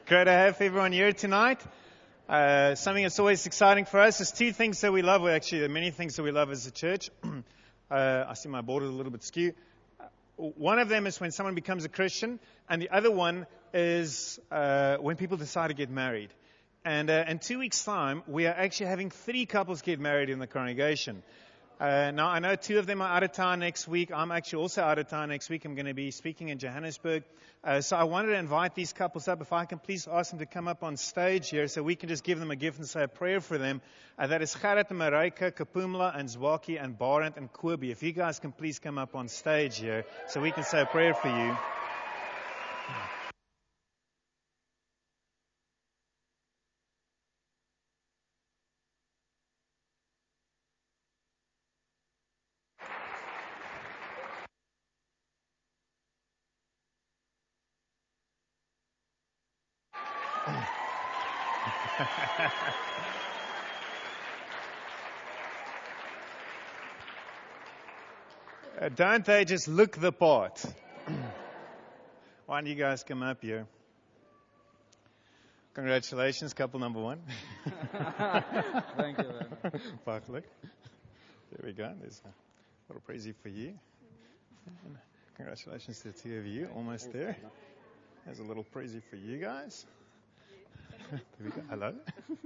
Great to have everyone here tonight. Something that's always exciting for us is two things that we love. Well, actually, there are many things that we love as a church. I see my board is a little bit skew. One of them is when someone becomes a Christian, and the other one is when people decide to get married. And in 2 weeks' time, we are actually having 3 couples get married in the congregation. Now, I know 2 of them are out of town next week. I'm actually also out of town next week. I'm going to be speaking in Johannesburg. So I wanted to invite these couples up. If I can please ask them to come up on stage here so we can just give them a gift and say a prayer for them. That is Gerrit and Mareike, Kapumla and Zwaki and Barend and Kobe. If you guys can please come up on stage here so we can say a prayer for you. Don't they just look the part? Why don't you guys come up here? Congratulations, couple number 1. Thank you, man. There we go. There's a little praise for you. Congratulations to the 2 of you. Almost there. There's a little praise for you guys. There we go. Hello.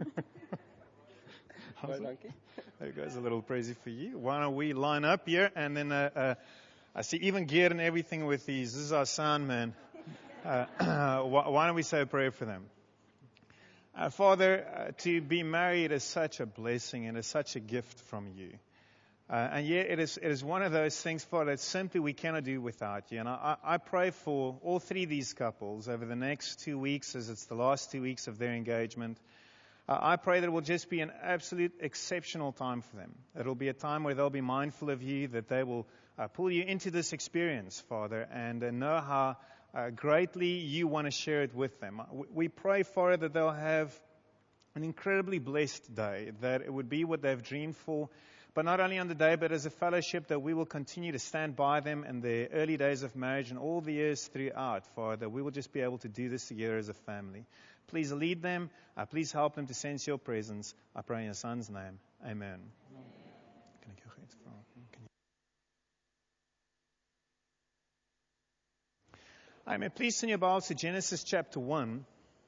There goes a little praise for you. Why don't we line up here? And then I see even gear and everything with these. This is our sound man. Why don't we say a prayer for them? Father, to be married is such a blessing and is such a gift from you. And yet it is one of those things, Father, that simply we cannot do without you. And I pray for all 3 of these couples over the next 2 weeks, as it's the last 2 weeks of their engagement. I pray that it will just be an absolute exceptional time for them. It will be a time where they'll be mindful of you, that they will pull you into this experience, Father, and know how greatly you want to share it with them. We pray, Father, that they'll have an incredibly blessed day, that it would be what they've dreamed for, but not only on the day, but as a fellowship, that we will continue to stand by them in their early days of marriage and all the years throughout, Father, that we will just be able to do this together as a family. Please lead them. Please help them to sense your presence. I pray in your Son's name. Amen. Amen. Please send your Bibles to Genesis chapter 1.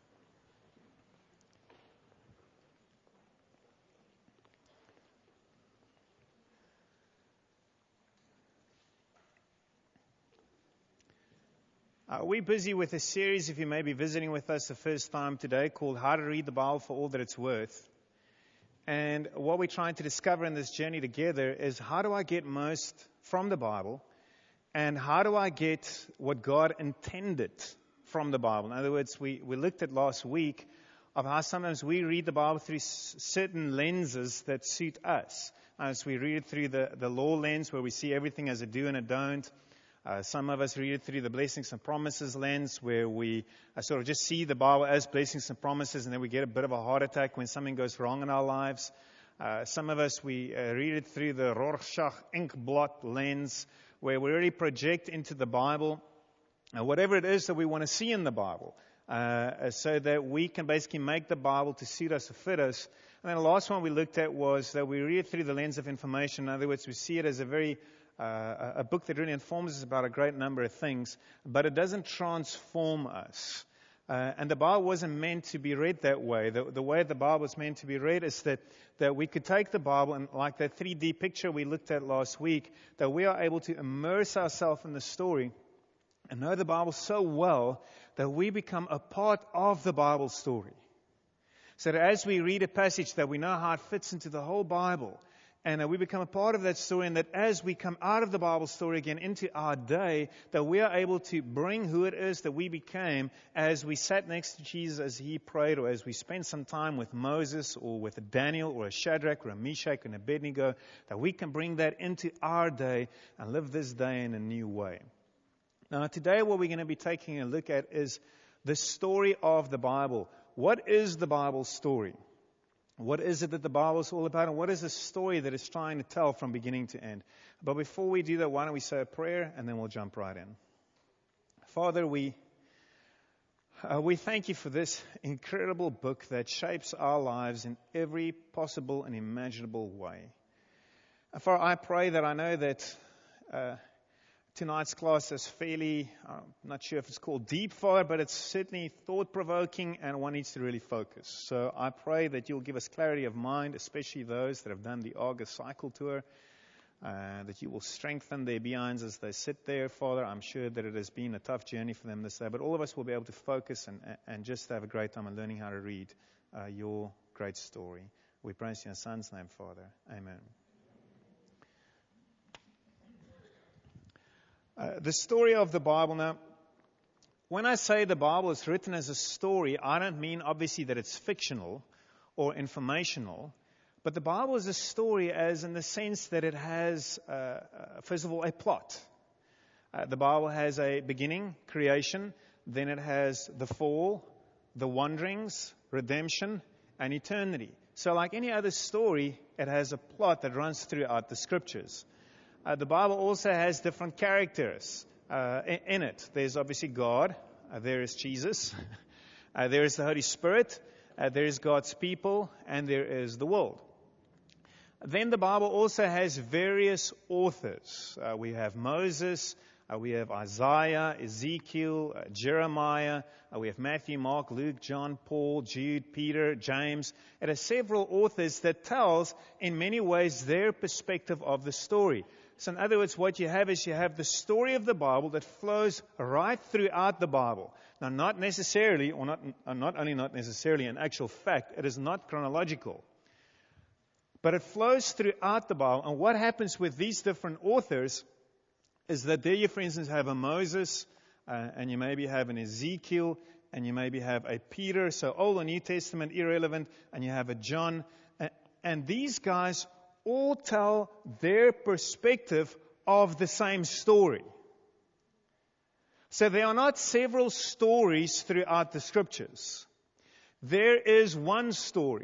We're busy with a series, if you may be visiting with us the first time today, called How to Read the Bible for All That It's Worth. And what we're trying to discover in this journey together is how do I get most from the Bible, and how do I get what God intended from the Bible? In other words, we looked at last week of how sometimes we read the Bible through certain lenses that suit us. As we read it through the law lens, where we see everything as a do and a don't. Some of us read it through the blessings and promises lens, where we sort of just see the Bible as blessings and promises, and then we get a bit of a heart attack when something goes wrong in our lives. Some of us, we read it through the Rorschach inkblot lens, where we really project into the Bible whatever it is that we want to see in the Bible, so that we can basically make the Bible to suit us, to fit us. And then the last one we looked at was that we read it through the lens of information. In other words, we see it as a book that really informs us about a great number of things, but it doesn't transform us. And the Bible wasn't meant to be read that way. The way the Bible was meant to be read is that we could take the Bible and, like that 3D picture we looked at last week, that we are able to immerse ourselves in the story and know the Bible so well that we become a part of the Bible story. So that as we read a passage, that we know how it fits into the whole Bible. And we become a part of that story, and that as we come out of the Bible story again into our day, that we are able to bring who it is that we became as we sat next to Jesus as he prayed, or as we spent some time with Moses or with Daniel or a Shadrach or a Meshach and Abednego, that we can bring that into our day and live this day in a new way. Now today what we're going to be taking a look at is the story of the Bible. What is the Bible story? What is it that the Bible is all about, and what is the story that it's trying to tell from beginning to end? But before we do that, why don't we say a prayer, and then we'll jump right in. Father, we We thank you for this incredible book that shapes our lives in every possible and imaginable way. Father, I pray that I know that tonight's class is fairly, I'm not sure if it's called deep, Father, but it's certainly thought-provoking and one needs to really focus. So I pray that you'll give us clarity of mind, especially those that have done the August cycle tour, that you will strengthen their behinds as they sit there, Father. I'm sure that it has been a tough journey for them this day, but all of us will be able to focus and just have a great time in learning how to read your great story. We praise you in your Son's name, Father. Amen. The story of the Bible. Now, when I say the Bible is written as a story, I don't mean obviously that it's fictional or informational, but the Bible is a story as in the sense that it has, first of all, a plot. The Bible has a beginning, creation, then it has the fall, the wanderings, redemption, and eternity. So like any other story, it has a plot that runs throughout the Scriptures. The Bible also has different characters in it. There's obviously God. There is Jesus. There is the Holy Spirit. There is God's people. And there is the world. Then the Bible also has various authors. We have Moses. We have Isaiah, Ezekiel, Jeremiah. We have Matthew, Mark, Luke, John, Paul, Jude, Peter, James. It has several authors that tells in many ways their perspective of the story. So in other words, what you have is you have the story of the Bible that flows right throughout the Bible. Now, not necessarily, or not only not necessarily, in actual fact, it is not chronological. But it flows throughout the Bible. And what happens with these different authors is that there you, for instance, have a Moses, and you maybe have an Ezekiel, and you maybe have a Peter, so Old and New Testament, irrelevant, and you have a John. And these guys all tell their perspective of the same story. So there are not several stories throughout the Scriptures. There is one story.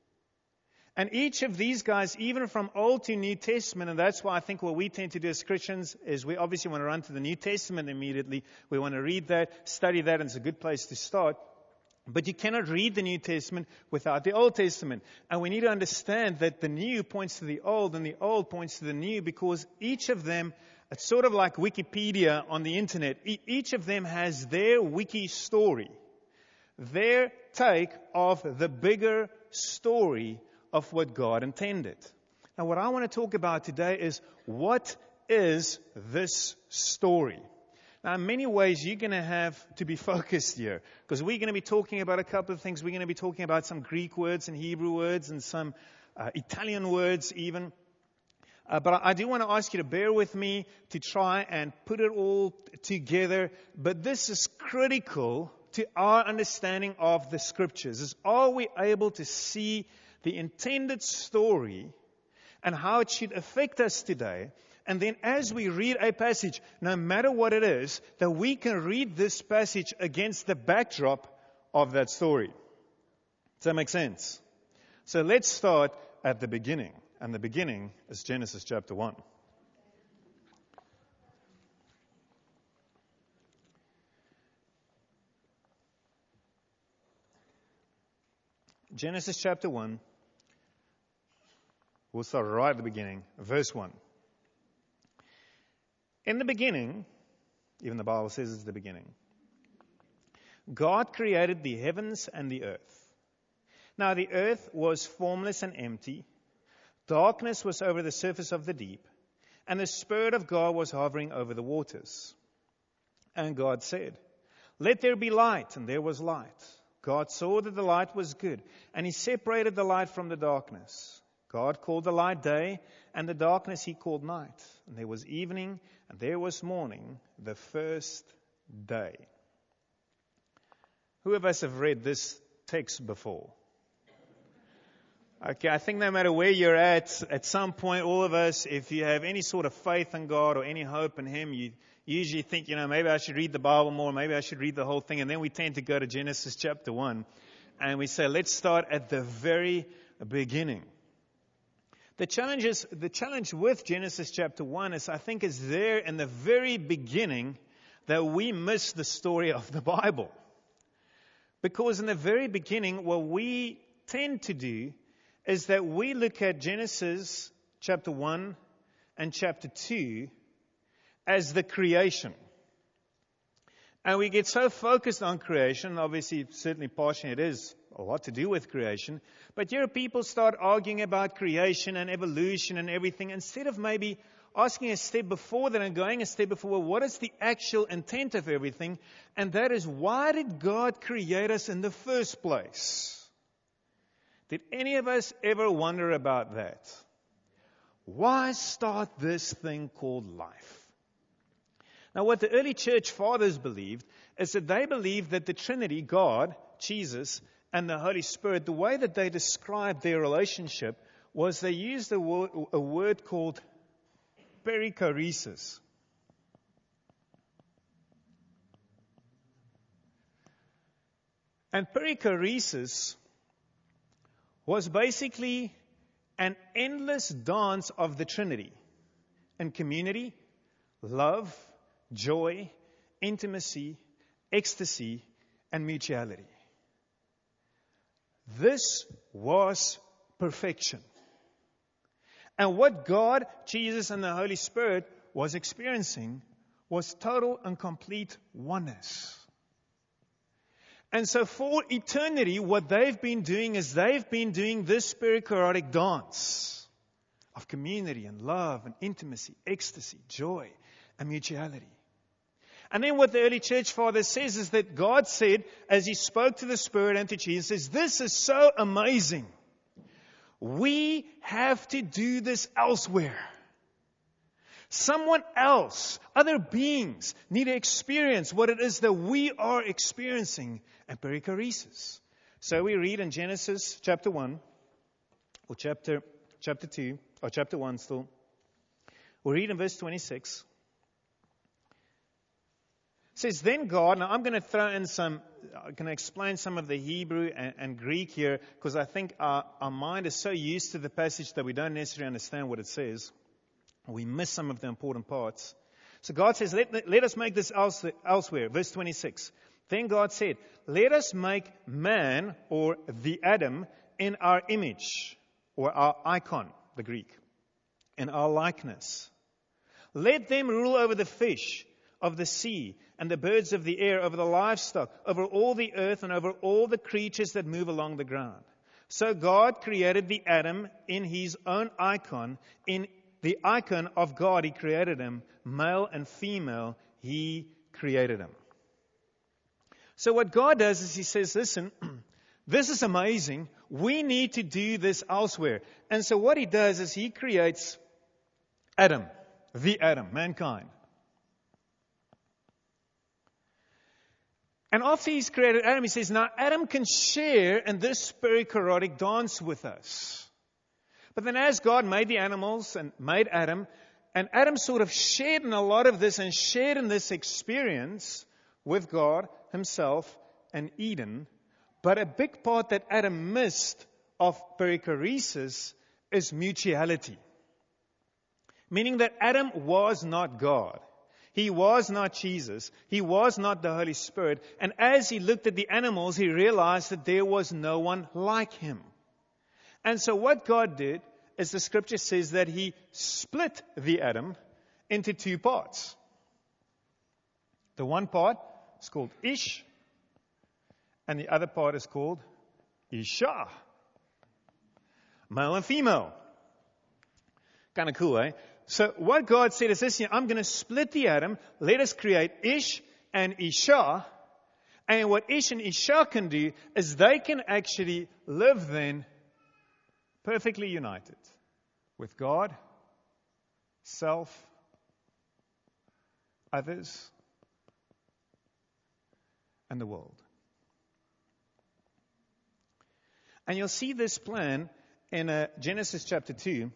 And each of these guys, even from Old to New Testament, and that's why I think what we tend to do as Christians is we obviously want to run to the New Testament immediately. We want to read that, study that, and it's a good place to start. But you cannot read the New Testament without the Old Testament. And we need to understand that the New points to the Old and the Old points to the New because each of them, it's sort of like Wikipedia on the internet. Each of them has their wiki story, their take of the bigger story of what God intended. Now, what I want to talk about today is what is this story? Now, in many ways, you're going to have to be focused here because we're going to be talking about a couple of things. We're going to be talking about some Greek words and Hebrew words and some Italian words even. But I do want to ask you to bear with me to try and put it all together. But this is critical to our understanding of the Scriptures. Is are we able to see the intended story and how it should affect us today? And then as we read a passage, no matter what it is, that we can read this passage against the backdrop of that story. Does that make sense? So let's start at the beginning. And the beginning is Genesis chapter 1. Genesis chapter 1. We'll start right at the beginning, verse 1. In the beginning, even the Bible says it's the beginning, God created the heavens and the earth. Now the earth was formless and empty. Darkness was over the surface of the deep, and the Spirit of God was hovering over the waters. And God said, "Let there be light," and there was light. God saw that the light was good, and He separated the light from the darkness. God called the light day, and the darkness He called night. And there was evening, and there was morning, the first day. Who of us have read this text before? Okay, I think no matter where you're at some point, all of us, if you have any sort of faith in God or any hope in Him, you usually think, maybe I should read the Bible more, maybe I should read the whole thing. And then we tend to go to Genesis chapter 1, and we say, let's start at the very beginning. The challenge with Genesis chapter 1 is, I think, is there in the very beginning that we miss the story of the Bible. Because in the very beginning, what we tend to do is that we look at Genesis chapter 1 and chapter 2 as the creation. And we get so focused on creation, obviously, certainly partially it is a lot to do with creation, but here people start arguing about creation and evolution and everything, instead of maybe asking a step before that and going a step before, well, what is the actual intent of everything? And that is, why did God create us in the first place? Did any of us ever wonder about that? Why start this thing called life? Now, what the early church fathers believed is that they believed that the Trinity, God, Jesus, and the Holy Spirit, the way that they described their relationship was they used a word called perichoresis. And perichoresis was basically an endless dance of the Trinity in community, love, joy, intimacy, ecstasy, and mutuality. This was perfection. And what God, Jesus, and the Holy Spirit was experiencing was total and complete oneness. And so for eternity, what they've been doing is they've been doing this perichoretic dance of community and love and intimacy, ecstasy, joy, and mutuality. And then what the early church father says is that God said, as He spoke to the Spirit and to Jesus, this is so amazing. We have to do this elsewhere. Someone else, other beings, need to experience what it is that we are experiencing at perichoresis. So we read in Genesis chapter 1, or chapter 2, or chapter 1 still. We read in verse 26. It says, then God, now I'm going to explain some of the Hebrew and Greek here, because I think our mind is so used to the passage that we don't necessarily understand what it says. We miss some of the important parts. So God says, let us make this elsewhere. Verse 26. Then God said, let us make man, or the Adam, in our image, or our icon, the Greek, in our likeness. Let them rule over the fish of the sea and the birds of the air, over the livestock, over all the earth, and over all the creatures that move along the ground. So God created the Adam in his own icon. In the icon of God, He created him. Male and female, He created him. So what God does is He says, listen, this is amazing. We need to do this elsewhere. And so what He does is He creates Adam, the Adam, mankind. And after He's created Adam, He says, now Adam can share in this perichoretic dance with us. But then as God made the animals and made Adam, and Adam sort of shared in a lot of this and shared in this experience with God Himself and Eden. But a big part that Adam missed of perichoresis is mutuality. Meaning that Adam was not God. He was not Jesus. He was not the Holy Spirit. And as he looked at the animals, he realized that there was no one like Him. And so what God did is the Scripture says that He split the Adam into two parts. The one part is called Ish, and the other part is called Isha. Male and female. Kind of cool, eh? So what God said is this, I'm going to split the Adam. Let us create Ish and Isha. And what Ish and Isha can do is they can actually live then perfectly united with God, self, others, and the world. And you'll see this plan in Genesis chapter 2,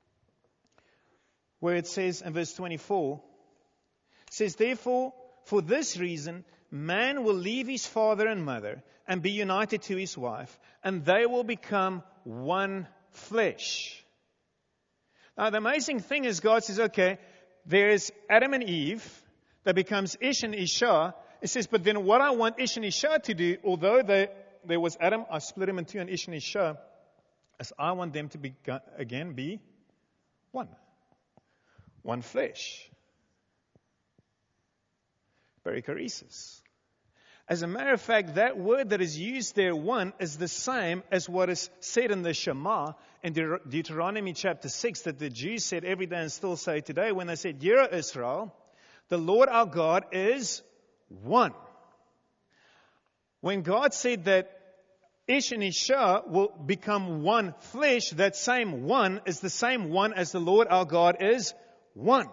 where it says in verse 24, it says, therefore, for this reason, man will leave his father and mother and be united to his wife, and they will become one flesh. Now, the amazing thing is God says, okay, there is Adam and Eve that becomes Ish and Isha, It says, but then what I want Ish and Isha to do, although there was Adam, I split him in two, and Ish and Isha, is I want them to be one. One flesh. Perichoresis. As a matter of fact, that word that is used there, one, is the same as what is said in the Shema in Deuteronomy chapter 6 that the Jews said every day and still say today when they said, Hear, O Israel, the Lord our God is one. When God said that Ish and Isha will become one flesh, that same one is the same one as the Lord our God is one.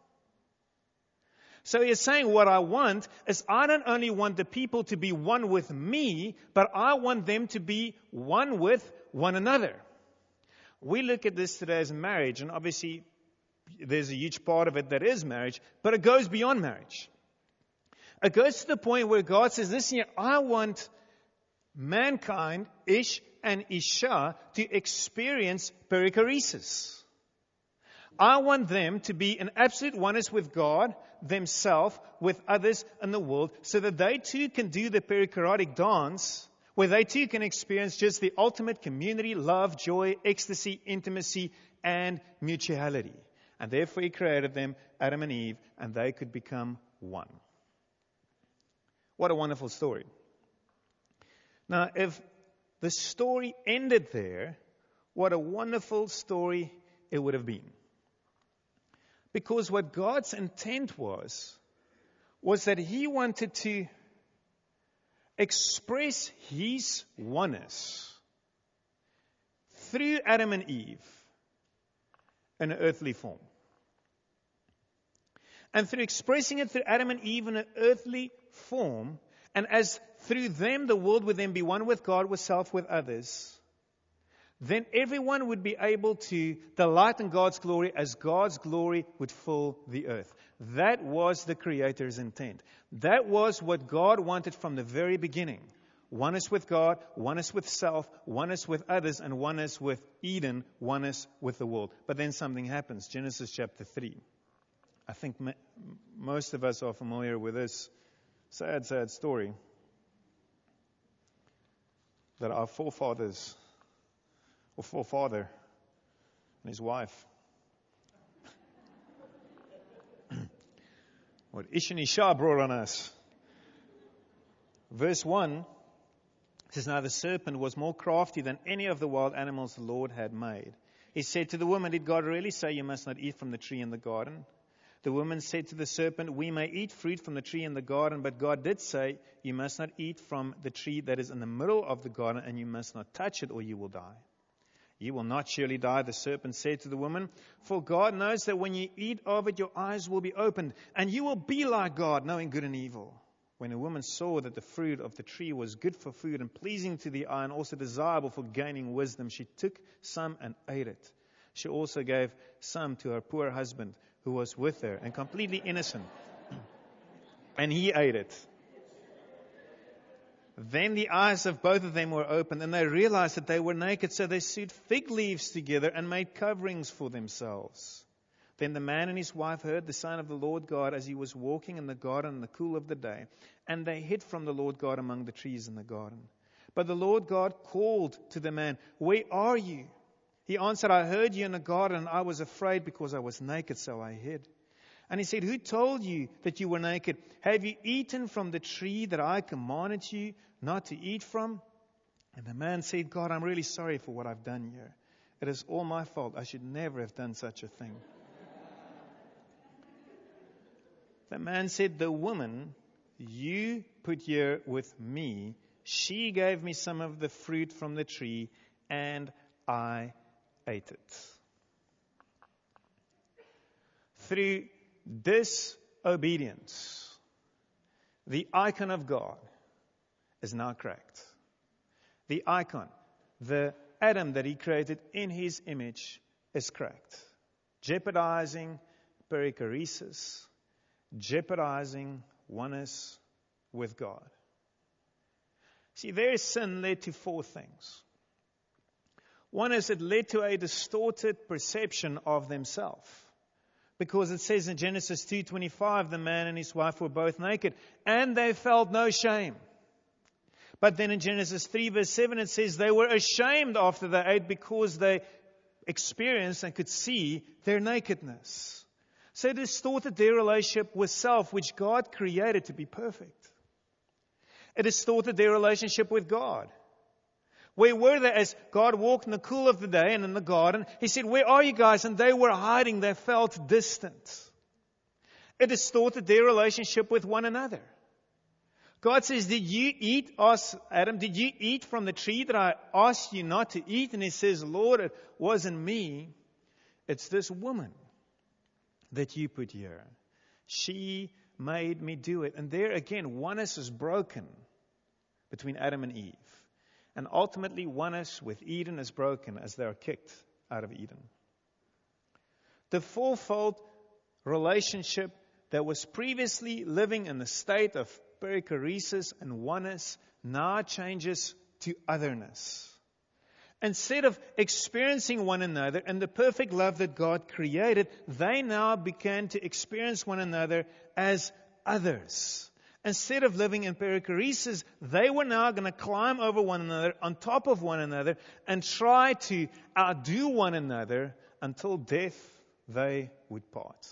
So he is saying what I want is I don't only want the people to be one with me, but I want them to be one with one another. We look at this today as marriage, and obviously there's a huge part of it that is marriage, but it goes beyond marriage. It goes to the point where God says, listen here, I want mankind, Ish and Isha, to experience perichoresis. I want them to be in absolute oneness with God, themselves, with others in the world, so that they too can do the perichoretic dance, where they too can experience just the ultimate community, love, joy, ecstasy, intimacy, and mutuality. And therefore He created them, Adam and Eve, and they could become one. What a wonderful story. Now, if the story ended there, what a wonderful story it would have been. Because what God's intent was that He wanted to express His oneness through Adam and Eve in an earthly form. And through expressing it through Adam and Eve in an earthly form, and as through them the world would then be one with God, with self, with others, then everyone would be able to delight in God's glory as God's glory would fill the earth. That was the Creator's intent. That was what God wanted from the very beginning. Oneness with God, oneness with self, oneness with others, and oneness with Eden, oneness with the world. But then something happens. Genesis chapter 3. I think most of us are familiar with this sad story that our forefather and his wife, what Ish and Isha brought on us. Verse 1 says, Now the serpent was more crafty than any of the wild animals the Lord had made. He said to the woman, Did God really say you must not eat from the tree in the garden? The woman said to the serpent, We may eat fruit from the tree in the garden, but God did say, You must not eat from the tree that is in the middle of the garden, and you must not touch it, or you will die. You will not surely die, the serpent said to the woman, for God knows that when you eat of it, your eyes will be opened, and you will be like God, knowing good and evil. When the woman saw that the fruit of the tree was good for food and pleasing to the eye and also desirable for gaining wisdom, she took some and ate it. She also gave some to her poor husband who was with her and completely innocent. And he ate it. Then the eyes of both of them were opened, and they realized that they were naked, so they sewed fig leaves together and made coverings for themselves. Then the man and his wife heard the sound of the Lord God as he was walking in the garden in the cool of the day, and they hid from the Lord God among the trees in the garden. But the Lord God called to the man, Where are you? He answered, I heard you in the garden, and I was afraid because I was naked, so I hid. And he said, Who told you that you were naked? Have you eaten from the tree that I commanded you not to eat from? And the man said, God, I'm really sorry for what I've done here. It is all my fault. I should never have done such a thing. The man said, The woman you put here with me, she gave me some of the fruit from the tree, and I ate it. Through disobedience, the icon of God is now cracked. The icon, the Adam that He created in His image, is cracked, jeopardizing perichoresis, jeopardizing oneness with God. See, their sin led to four things. One is it led to a distorted perception of themselves. Because it says in Genesis 2:25, the man and his wife were both naked, and they felt no shame. But then in Genesis 3 verse 7, it says they were ashamed after they ate because they experienced and could see their nakedness. So it distorted their relationship with self, which God created to be perfect. It distorted their relationship with God. Where were they as God walked in the cool of the day and in the garden? He said, "Where are you guys?" And they were hiding. They felt distant. It distorted their relationship with one another. God says, "Did you eat," asked Adam, "did you eat from the tree that I asked you not to eat?" And he says, "Lord, it wasn't me. It's this woman that you put here. She made me do it." And there again, oneness is broken between Adam and Eve. And ultimately, oneness with Eden is broken as they are kicked out of Eden. The fourfold relationship that was previously living in the state of perichoresis and oneness now changes to otherness. Instead of experiencing one another in the perfect love that God created, they now began to experience one another as others. Instead of living in perichoresis, they were now going to climb over one another, on top of one another, and try to outdo one another until death they would part.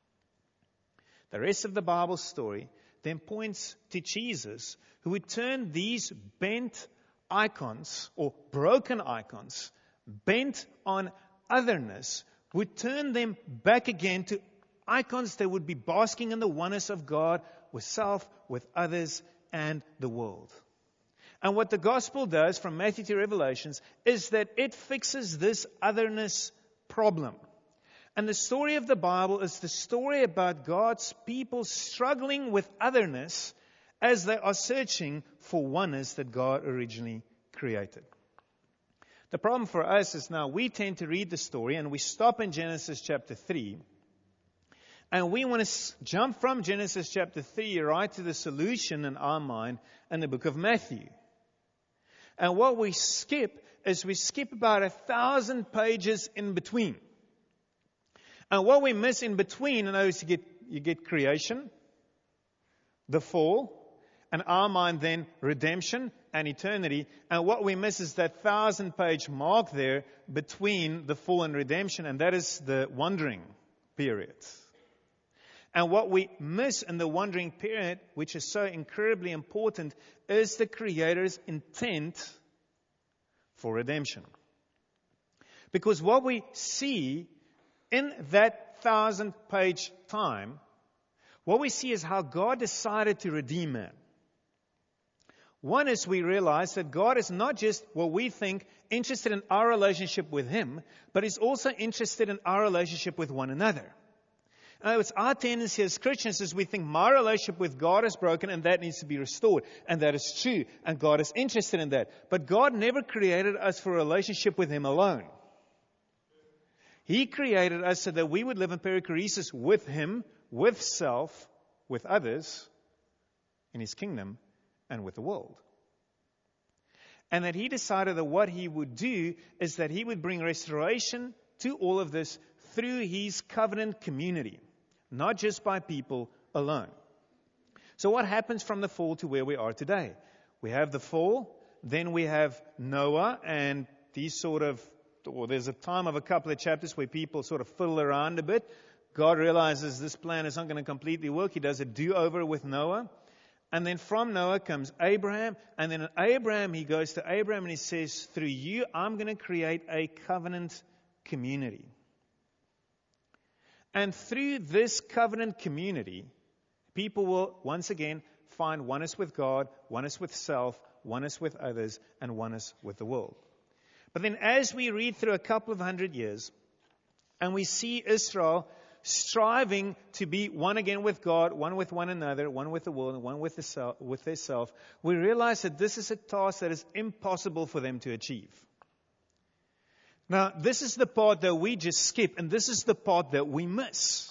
The rest of the Bible story then points to Jesus, who would turn these bent icons, or broken icons, bent on otherness, would turn them back again to icons that would be basking in the oneness of God with self, with others, and the world. And what the gospel does from Matthew to Revelations is that it fixes this otherness problem. And the story of the Bible is the story about God's people struggling with otherness as they are searching for oneness that God originally created. The problem for us is now we tend to read the story and we stop in Genesis chapter 3. And we want to jump from Genesis chapter 3 right to the solution in our mind in the book of Matthew. And what we skip is we skip about 1,000 pages in between. And what we miss in between, and is you get creation, the fall, and our mind then redemption and eternity. And what we miss is that 1,000-page mark there between the fall and redemption, and that is the wandering period. And what we miss in the wandering period, which is so incredibly important, is the Creator's intent for redemption. Because what we see in that 1,000-page time, what we see is how God decided to redeem man. One is we realize that God is not just what we think interested in our relationship with Him, but He's also interested in our relationship with one another. In other words, our tendency as Christians is we think my relationship with God is broken and that needs to be restored. And that is true. And God is interested in that. But God never created us for a relationship with Him alone. He created us so that we would live in perichoresis with Him, with self, with others, in His kingdom, and with the world. And that He decided that what He would do is that He would bring restoration to all of this through His covenant community, not just by people alone. So what happens from the fall to where we are today? We have the fall, then we have Noah, and these there's a time of a couple of chapters where people sort of fiddle around a bit. God realizes this plan is not going to completely work. He does a do-over with Noah. And then from Noah comes Abraham. And then Abraham, he goes to Abraham and he says, through you, I'm going to create a covenant community. And through this covenant community, people will once again find oneness with God, oneness with self, oneness with others, and oneness with the world. But then as we read through a couple of 100 years, and we see Israel striving to be one again with God, one with one another, one with the world, and one with their self, we realize that this is a task that is impossible for them to achieve. Now, this is the part that we just skip, and this is the part that we miss.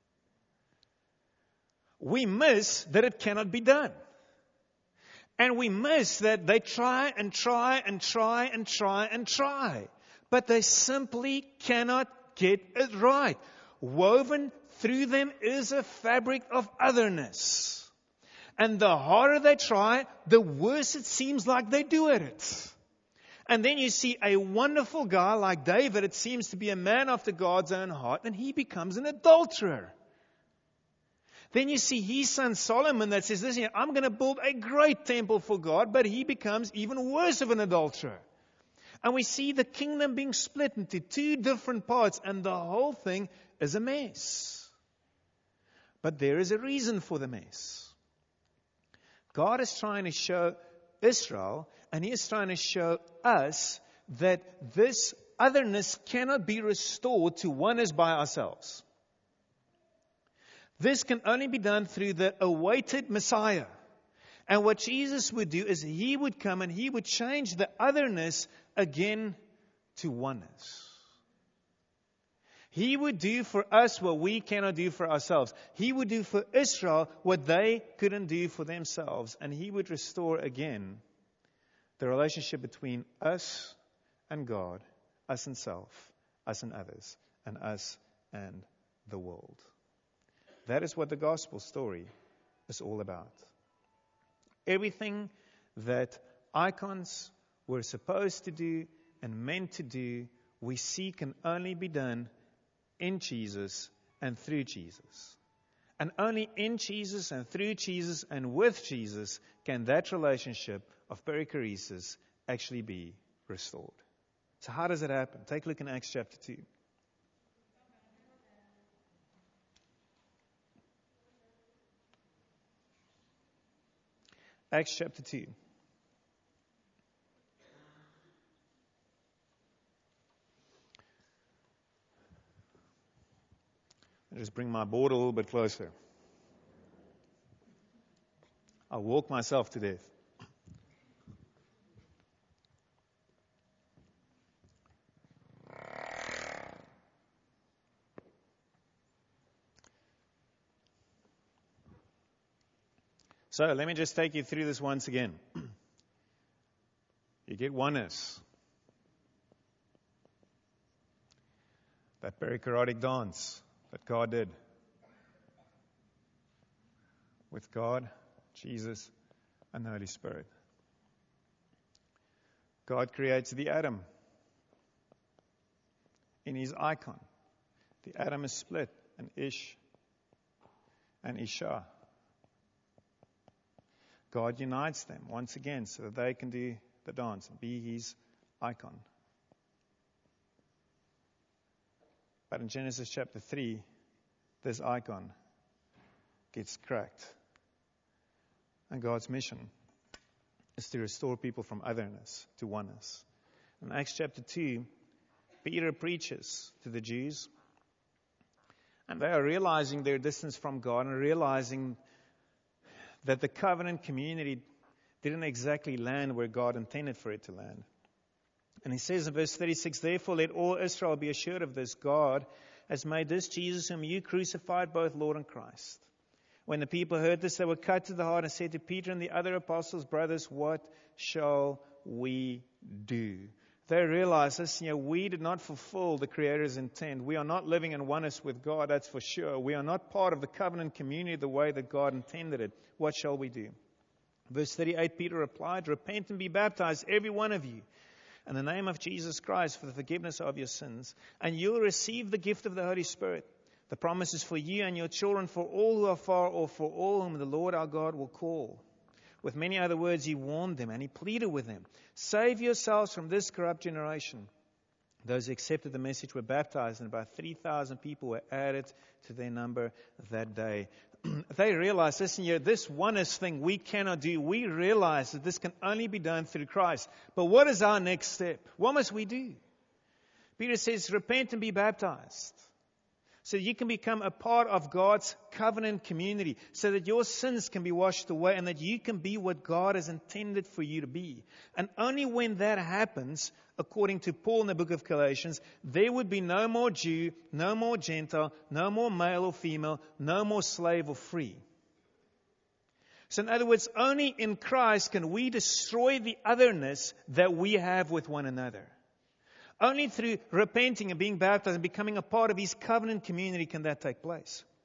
We miss that it cannot be done. And we miss that they try and try and try and try and try. But they simply cannot get it right. Woven through them is a fabric of otherness. And the harder they try, the worse it seems like they do at it. And then you see a wonderful guy like David, it seems to be a man after God's own heart, and he becomes an adulterer. Then you see his son Solomon that says, listen, I'm going to build a great temple for God, but he becomes even worse of an adulterer. And we see the kingdom being split into two different parts, and the whole thing is a mess. But there is a reason for the mess. God is trying to show Israel, and He is trying to show us that this otherness cannot be restored to oneness by ourselves. This can only be done through the awaited Messiah. And what Jesus would do is He would come and He would change the otherness again to oneness. He would do for us what we cannot do for ourselves. He would do for Israel what they couldn't do for themselves. And He would restore again the relationship between us and God, us and self, us and others, and us and the world. That is what the gospel story is all about. Everything that icons were supposed to do and meant to do, we see can only be done in Jesus and through Jesus. And only in Jesus and through Jesus and with Jesus can that relationship of perichoresis actually be restored. So how does it happen? Take a look in Acts chapter 2. Acts chapter 2. I'll just bring my board a little bit closer. I'll walk myself to death. So let me just take you through this once again. You get oneness. That perichoretic dance that God did with God, Jesus, and the Holy Spirit. God creates the atom in His icon. The atom is split, and Ish and Isha. God unites them once again so that they can do the dance and be His icon. But in Genesis chapter 3, this icon gets cracked. And God's mission is to restore people from otherness to oneness. In Acts chapter 2, Peter preaches to the Jews. And they are realizing their distance from God and realizing that the covenant community didn't exactly land where God intended for it to land. And he says in verse 36, therefore let all Israel be assured of this, God has made this Jesus whom you crucified both Lord and Christ. When the people heard this, they were cut to the heart and said to Peter and the other apostles, brothers, what shall we do? They realized this, we did not fulfill the Creator's intent. We are not living in oneness with God, that's for sure. We are not part of the covenant community the way that God intended it. What shall we do? Verse 38, Peter replied, repent and be baptized, every one of you, in the name of Jesus Christ for the forgiveness of your sins, and you'll receive the gift of the Holy Spirit. The promise is for you and your children, for all who are far off, for all whom the Lord our God will call. With many other words, he warned them and he pleaded with them, save yourselves from this corrupt generation. Those who accepted the message were baptized, and about 3,000 people were added to their number that day. They realized, listen here, this oneness thing we cannot do. We realize that this can only be done through Christ. But what is our next step? What must we do? Peter says, repent and be baptized. So you can become a part of God's covenant community, so that your sins can be washed away and that you can be what God has intended for you to be. And only when that happens, according to Paul in the book of Galatians, there would be no more Jew, no more Gentile, no more male or female, no more slave or free. So in other words, only in Christ can we destroy the otherness that we have with one another. Only through repenting and being baptized and becoming a part of His covenant community can that take place.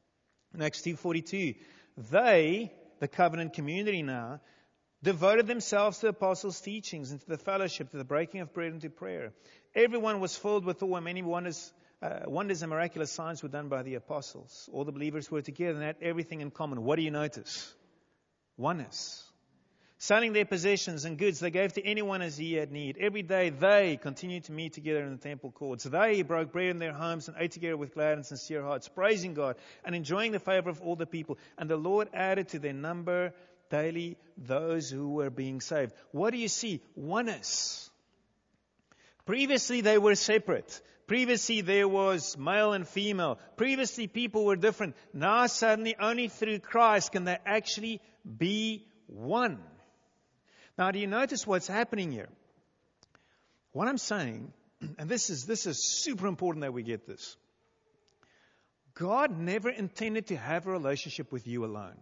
In Acts 2:42, they, the covenant community now, devoted themselves to the apostles' teachings and to the fellowship, to the breaking of bread and to prayer. Everyone was filled with awe, and many wonders and miraculous signs were done by the apostles. All the believers were together and had everything in common. What do you notice? Oneness. Selling their possessions and goods, they gave to anyone as he had need. Every day they continued to meet together in the temple courts. They broke bread in their homes and ate together with glad and sincere hearts, praising God and enjoying the favor of all the people. And the Lord added to their number daily those who were being saved. What do you see? Oneness. Previously they were separate. Previously there was male and female. Previously people were different. Now suddenly only through Christ can they actually be one. Now, do you notice what's happening here? What I'm saying, and this is super important that we get this. God never intended to have a relationship with you alone.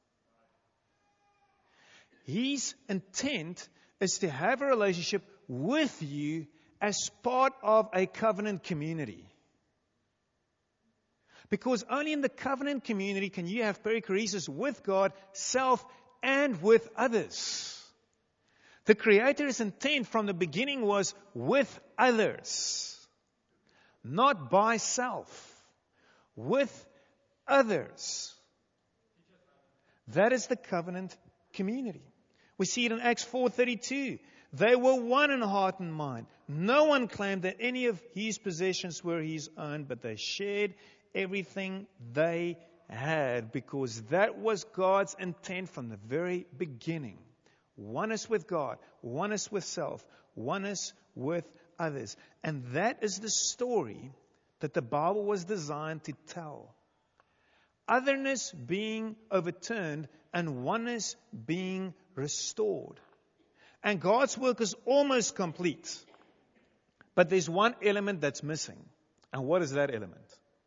His intent is to have a relationship with you as part of a covenant community. Because only in the covenant community can you have perichoresis with God, self, and with others. The Creator's intent from the beginning was with others, not by self, with others. That is the covenant community. We see it in Acts 4:32. They were one in heart and mind. No one claimed that any of his possessions were his own, but they shared everything they had, because that was God's intent from the very beginning. Oneness with God, oneness with self, oneness with others. And that is the story that the Bible was designed to tell. Otherness being overturned and oneness being restored. And God's work is almost complete. But there's one element that's missing. And what is that element?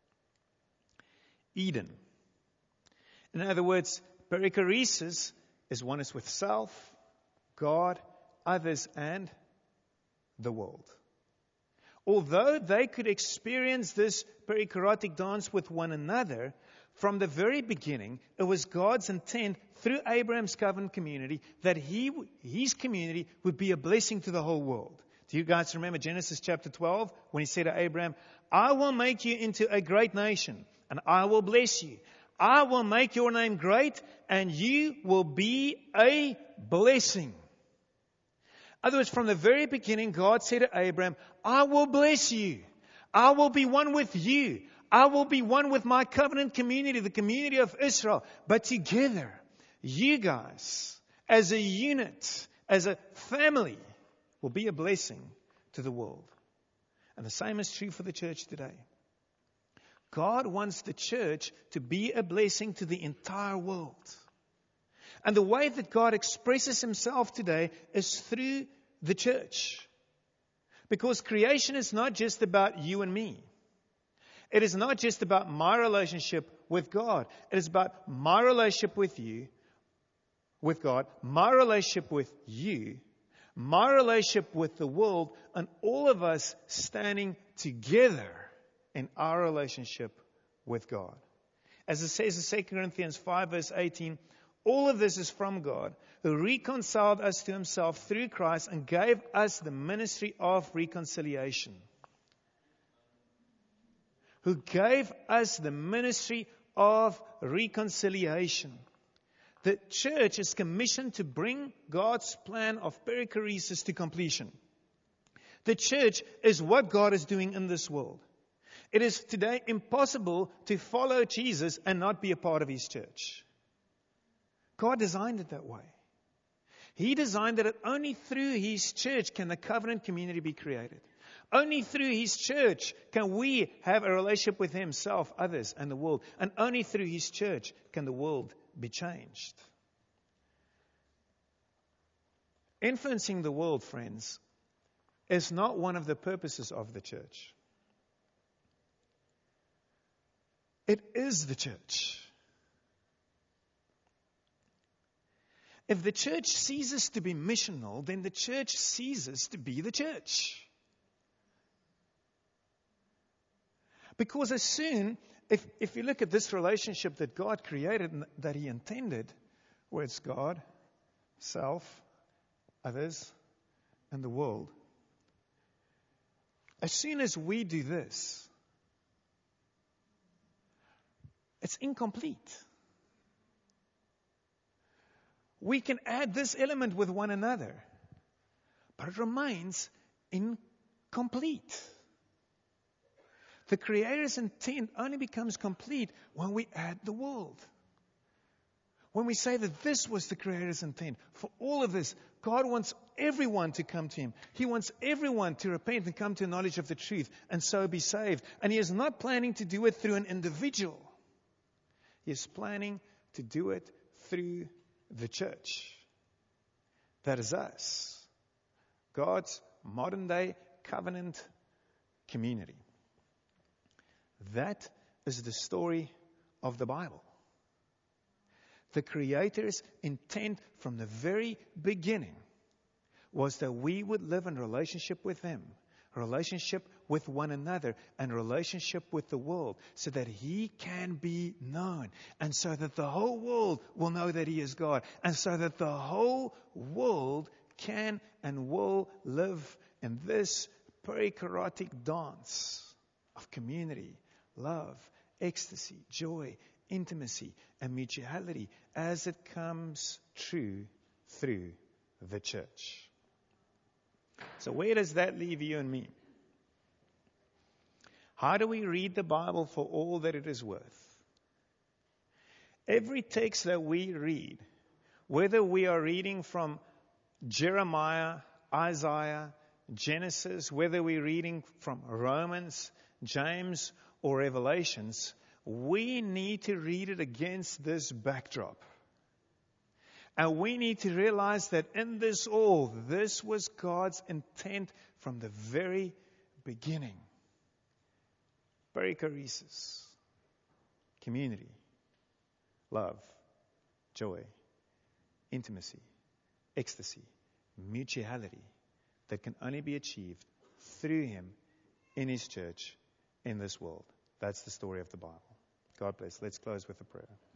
Eden. In other words, perichoresis is oneness with self, God, others, and the world. Although they could experience this perichoretic dance with one another, from the very beginning, it was God's intent through Abraham's covenant community that his community would be a blessing to the whole world. Do you guys remember Genesis chapter 12 when he said to Abraham, I will make you into a great nation and I will bless you. I will make your name great and you will be a blessing. In other words, from the very beginning, God said to Abraham, I will bless you. I will be one with you. I will be one with my covenant community, the community of Israel. But together, you guys, as a unit, as a family, will be a blessing to the world. And the same is true for the church today. God wants the church to be a blessing to the entire world. And the way that God expresses himself today is through the church. Because creation is not just about you and me. It is not just about my relationship with God. It is about my relationship with you, with God, my relationship with you, my relationship with the world, and all of us standing together in our relationship with God. As it says in 2 Corinthians 5 verse 18, all of this is from God, who reconciled us to himself through Christ and gave us the ministry of reconciliation. Who gave us the ministry of reconciliation. The church is commissioned to bring God's plan of perichoresis to completion. The church is what God is doing in this world. It is today impossible to follow Jesus and not be a part of his church. God designed it that way. He designed that only through his church can the covenant community be created. Only through his church can we have a relationship with himself, others, and the world. And only through his church can the world be changed. Influencing the world, friends, is not one of the purposes of the church. It is the church. If the church ceases to be missional, then the church ceases to be the church. Because as soon if you look at this relationship that God created and that He intended, where it's God, self, others, and the world, as soon as we do this, it's incomplete. We can add this element with one another, but it remains incomplete. The Creator's intent only becomes complete when we add the world. When we say that this was the Creator's intent for all of this, God wants everyone to come to Him. He wants everyone to repent and come to a knowledge of the truth and so be saved. And He is not planning to do it through an individual. He is planning to do it through the church. That is us. God's modern day covenant community. That is the story of the Bible. The Creator's intent from the very beginning was that we would live in relationship with Him, relationship with one another, and relationship with the world, so that He can be known, and so that the whole world will know that He is God, and so that the whole world can and will live in this perichoretic dance of community, love, ecstasy, joy, intimacy, and mutuality as it comes true through the church. So where does that leave you and me? How do we read the Bible for all that it is worth? Every text that we read, whether we are reading from Jeremiah, Isaiah, Genesis, whether we're reading from Romans, James, or Revelations, we need to read it against this backdrop. And we need to realize that in this all, this was God's intent from the very beginning. Perichoresis, community, love, joy, intimacy, ecstasy, mutuality that can only be achieved through Him in His church in this world. That's the story of the Bible. God bless. Let's close with a prayer.